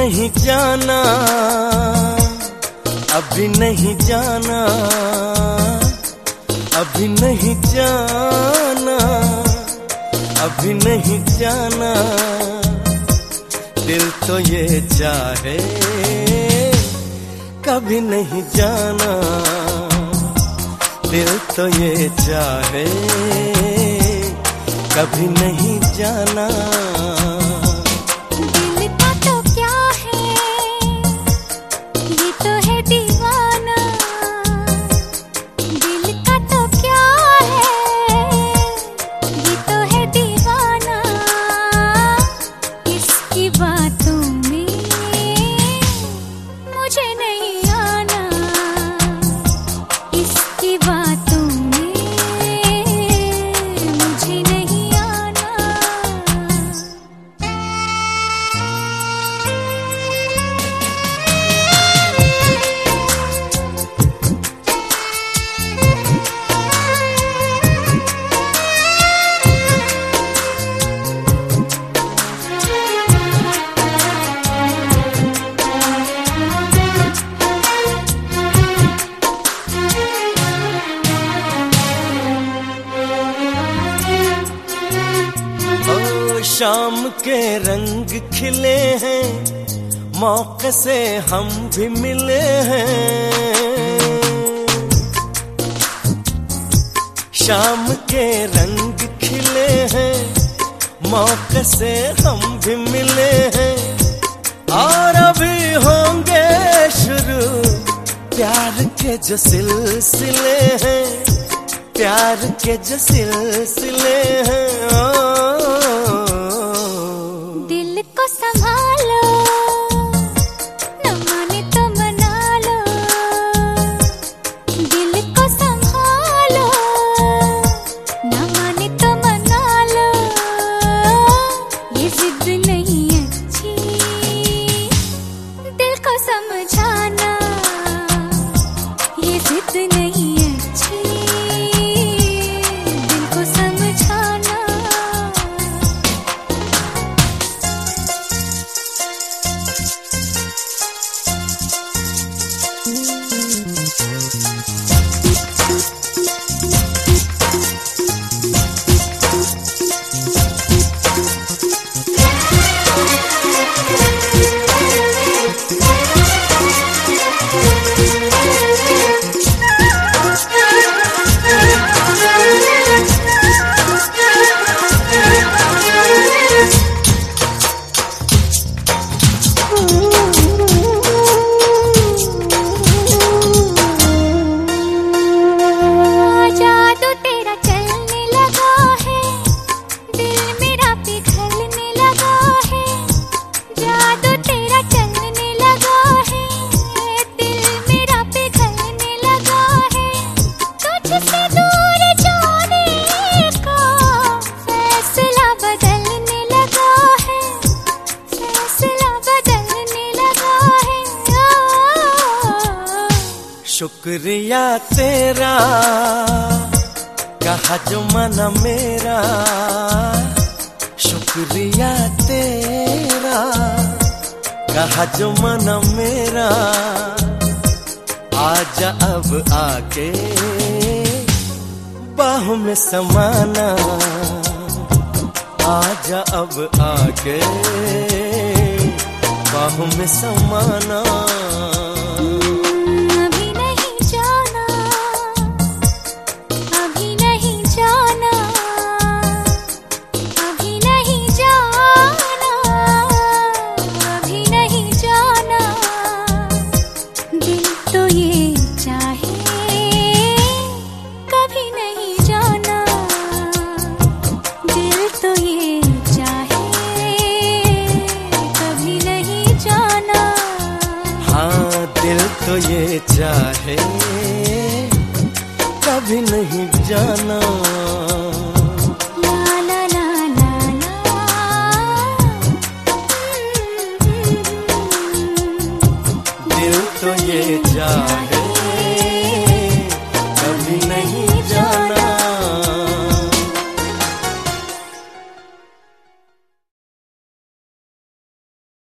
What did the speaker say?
नहीं जाना, अभी नहीं जाना, अभी नहीं जाना, अभी नहीं जाना। दिल तो ये चाहे कभी नहीं जाना, दिल तो ये चाहे कभी नहीं जाना। दिल का तो क्या है, ये तो है दीवाना। दिल का तो क्या है, ये तो है दीवाना। इसकी बातों में मुझे नहीं आना, इसकी बातों में मुझे नहीं आना। शाम के रंग खिले हैं, मौके से हम भी मिले हैं। शाम के रंग खिले हैं, मौके से हम भी मिले हैं। और अभी होंगे शुरू प्यार के जो सिलसिले हैं, प्यार के जो सिलसिले हैं। दिल को संभालो, न माने तो मना लो। दिल को संभालो, न माने तो मना लो। ये जिद नहीं अच्छी, दिल को समझाना। ये जिद नहीं अच्छी, दिल को समझाना। शुक्रिया तेरा कहा जो मना मेरा। शुक्रिया तेरा कहा जो मना मेरा। आजा अब आके बाहों में समाना। आजा अब आके बाहों में समाना। दिल तो ये चाहे कभी नहीं जाना। ला ला ला ला ला। दिल तो ये चाहे